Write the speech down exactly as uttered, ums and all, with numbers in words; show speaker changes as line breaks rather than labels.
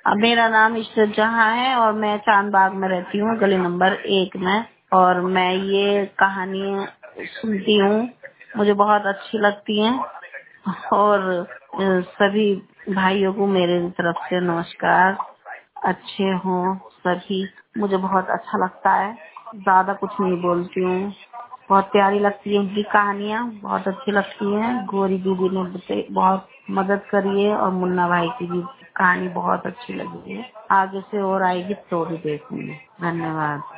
अब मेरा नाम इशरत जहाँ है और मैं चांदबाग में रहती हूँ, गली नंबर एक में। और मैं ये कहानी सुनती हूँ, मुझे बहुत अच्छी लगती हैं। और अ, सभी भाइयों को मेरे तरफ से नमस्कार। अच्छे हों सभी, मुझे बहुत अच्छा लगता है। ज्यादा कुछ नहीं बोलती हूँ, बहुत प्यारी लगती है उनकी कहानियाँ, बहुत अच्छी लगती हैं। गौरी दीदी ने बते- बहुत मदद करी है और मुन्ना भाई की भी कहानी बहुत अच्छी लगी है। आगे से और आएगी तो भी देखूंगी। धन्यवाद।